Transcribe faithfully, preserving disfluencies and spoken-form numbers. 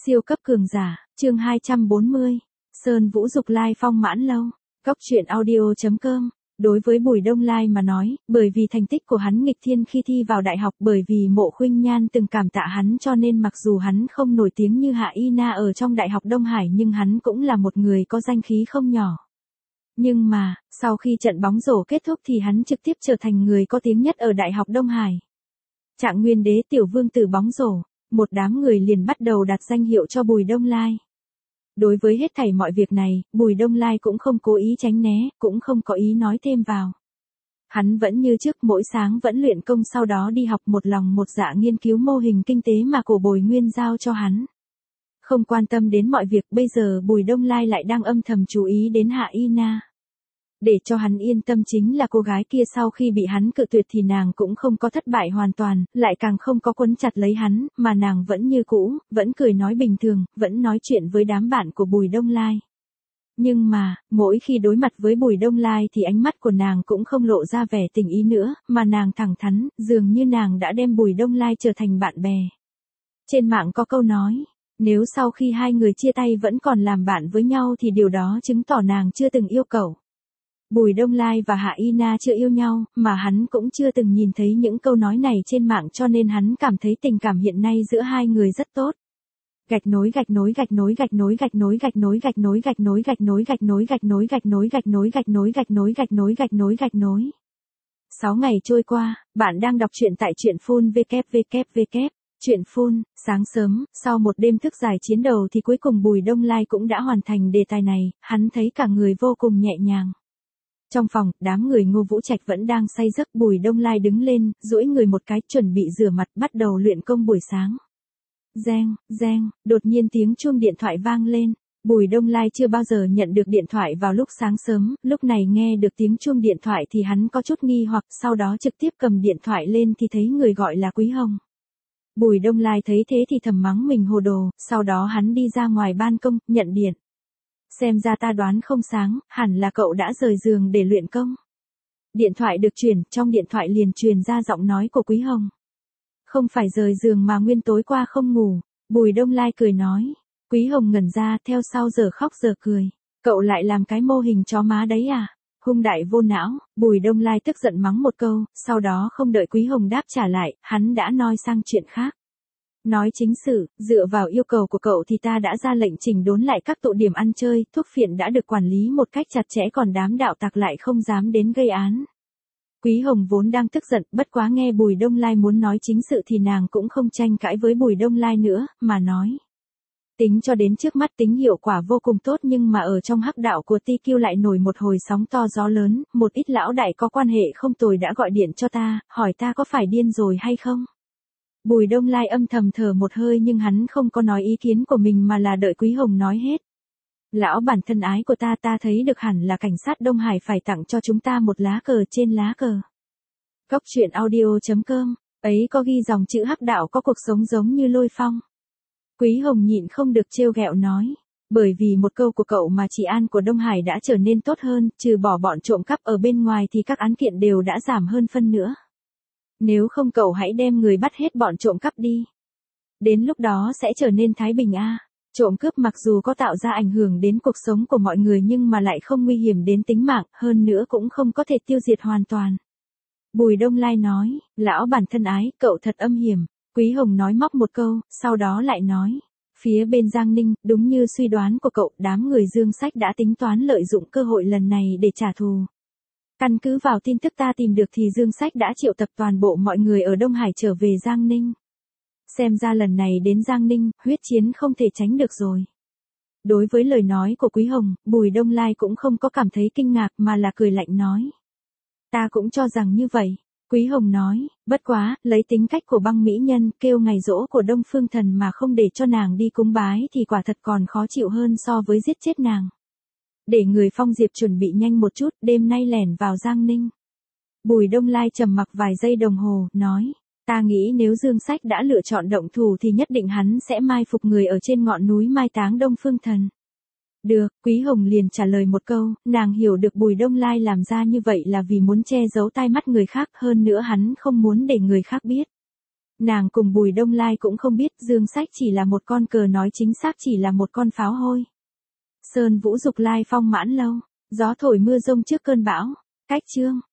Siêu cấp cường giả, chương hai trăm bốn mươi. Sơn Vũ Dục Lai phong mãn lâu. Cốc truyện audio chấm com. Đối với Bùi Đông Lai mà nói, bởi vì thành tích của hắn nghịch thiên khi thi vào đại học, bởi vì Mộ Khuynh Nhan từng cảm tạ hắn, cho nên mặc dù hắn không nổi tiếng như Hạ Y Na ở trong Đại học Đông Hải, nhưng hắn cũng là một người có danh khí không nhỏ. Nhưng mà, sau khi trận bóng rổ kết thúc thì hắn trực tiếp trở thành người có tiếng nhất ở Đại học Đông Hải. Trạng Nguyên Đế tiểu vương tử bóng rổ, một đám người liền bắt đầu đặt danh hiệu cho Bùi Đông Lai. Đối với hết thảy mọi việc này, Bùi Đông Lai cũng không cố ý tránh né, cũng không có ý nói thêm vào. Hắn vẫn như trước, mỗi sáng vẫn luyện công, sau đó đi học, một lòng một dạ nghiên cứu mô hình kinh tế mà Cổ Bồi Nguyên giao cho hắn. Không quan tâm đến mọi việc, bây giờ Bùi Đông Lai lại đang âm thầm chú ý đến Hạ Y Na. Để cho hắn yên tâm chính là cô gái kia sau khi bị hắn cự tuyệt thì nàng cũng không có thất bại hoàn toàn, lại càng không có quấn chặt lấy hắn, mà nàng vẫn như cũ, vẫn cười nói bình thường, vẫn nói chuyện với đám bạn của Bùi Đông Lai. Nhưng mà, mỗi khi đối mặt với Bùi Đông Lai thì ánh mắt của nàng cũng không lộ ra vẻ tình ý nữa, mà nàng thẳng thắn, dường như nàng đã đem Bùi Đông Lai trở thành bạn bè. Trên mạng có câu nói, nếu sau khi hai người chia tay vẫn còn làm bạn với nhau thì điều đó chứng tỏ nàng chưa từng yêu cậu. Bùi Đông Lai và Hạ Y Na chưa yêu nhau, mà hắn cũng chưa từng nhìn thấy những câu nói này trên mạng, cho nên hắn cảm thấy tình cảm hiện nay giữa hai người rất tốt. Gạch nối gạch nối gạch nối gạch nối gạch nối gạch nối gạch nối gạch nối gạch nối gạch nối gạch nối gạch nối gạch nối gạch nối gạch nối gạch nối gạch nối gạch nối. Sáu ngày trôi qua, bạn đang đọc truyện tại truyện phun www. Truyện phun, sáng sớm, sau một đêm thức dài chiến đầu thì cuối cùng Bùi Đông Lai cũng đã hoàn thành đề tài này, hắn thấy cả người vô cùng nhẹ nhàng. Trong phòng, đám người Ngô Vũ Trạch vẫn đang say giấc, Bùi Đông Lai đứng lên, duỗi người một cái, chuẩn bị rửa mặt, bắt đầu luyện công buổi sáng. Reng, reng, đột nhiên tiếng chuông điện thoại vang lên. Bùi Đông Lai chưa bao giờ nhận được điện thoại vào lúc sáng sớm, lúc này nghe được tiếng chuông điện thoại thì hắn có chút nghi hoặc, sau đó trực tiếp cầm điện thoại lên thì thấy người gọi là Quý Hồng. Bùi Đông Lai thấy thế thì thầm mắng mình hồ đồ, sau đó hắn đi ra ngoài ban công, nhận điện. Xem ra ta đoán không sáng, hẳn là cậu đã rời giường để luyện công. Điện thoại được truyền, trong điện thoại liền truyền ra giọng nói của Quý Hồng. Không phải rời giường mà nguyên tối qua không ngủ, Bùi Đông Lai cười nói. Quý Hồng ngẩn ra, theo sau giờ khóc giờ cười. Cậu lại làm cái mô hình chó má đấy à? Hung đại vô não, Bùi Đông Lai tức giận mắng một câu, sau đó không đợi Quý Hồng đáp trả lại, hắn đã nói sang chuyện khác. Nói chính sự, dựa vào yêu cầu của cậu thì ta đã ra lệnh chỉnh đốn lại các tụ điểm ăn chơi, thuốc phiện đã được quản lý một cách chặt chẽ, còn đám đạo tặc lại không dám đến gây án. Quý Hồng vốn đang tức giận, bất quá nghe Bùi Đông Lai muốn nói chính sự thì nàng cũng không tranh cãi với Bùi Đông Lai nữa, mà nói. Tính cho đến trước mắt tính hiệu quả vô cùng tốt, nhưng mà ở trong hắc đạo của Ti Kiêu lại nổi một hồi sóng to gió lớn, một ít lão đại có quan hệ không tồi đã gọi điện cho ta, hỏi ta có phải điên rồi hay không. Bùi Đông Lai âm thầm thở một hơi, nhưng hắn không có nói ý kiến của mình mà là đợi Quý Hồng nói hết. Lão bản thân ái của ta, ta thấy được hẳn là cảnh sát Đông Hải phải tặng cho chúng ta một lá cờ, trên lá cờ. Cốc truyện audio chấm com, ấy có ghi dòng chữ hắc đạo có cuộc sống giống như lôi phong. Quý Hồng nhịn không được trêu ghẹo nói. Bởi vì một câu của cậu mà trị an của Đông Hải đã trở nên tốt hơn, trừ bỏ bọn trộm cắp ở bên ngoài thì các án kiện đều đã giảm hơn phân nữa. Nếu không cậu hãy đem người bắt hết bọn trộm cắp đi. Đến lúc đó sẽ trở nên thái bình a. À. Trộm cướp mặc dù có tạo ra ảnh hưởng đến cuộc sống của mọi người nhưng mà lại không nguy hiểm đến tính mạng, hơn nữa cũng không có thể tiêu diệt hoàn toàn. Bùi Đông Lai nói, lão bản thân ái, cậu thật âm hiểm. Quý Hồng nói móc một câu, sau đó lại nói. Phía bên Giang Ninh, đúng như suy đoán của cậu, đám người Dương Sách đã tính toán lợi dụng cơ hội lần này để trả thù. Căn cứ vào tin tức ta tìm được thì Dương Sách đã triệu tập toàn bộ mọi người ở Đông Hải trở về Giang Ninh. Xem ra lần này đến Giang Ninh, huyết chiến không thể tránh được rồi. Đối với lời nói của Quý Hồng, Bùi Đông Lai cũng không có cảm thấy kinh ngạc mà là cười lạnh nói. Ta cũng cho rằng như vậy. Quý Hồng nói, bất quá, lấy tính cách của băng mỹ nhân, kêu ngày giỗ của Đông Phương Thần mà không để cho nàng đi cúng bái thì quả thật còn khó chịu hơn so với giết chết nàng. Để người Phong Diệp chuẩn bị nhanh một chút, đêm nay lẻn vào Giang Ninh. Bùi Đông Lai trầm mặc vài giây đồng hồ, nói, ta nghĩ nếu Dương Sách đã lựa chọn động thủ thì nhất định hắn sẽ mai phục người ở trên ngọn núi mai táng Đông Phương Thần. Được, Quý Hồng liền trả lời một câu, nàng hiểu được Bùi Đông Lai làm ra như vậy là vì muốn che giấu tai mắt người khác, hơn nữa hắn không muốn để người khác biết. Nàng cùng Bùi Đông Lai cũng không biết Dương Sách chỉ là một con cờ, nói chính xác chỉ là một con pháo hôi. Sơn Vũ Dục Lai Phong Mãn Lâu, gió thổi mưa rông trước cơn bão. Cách chương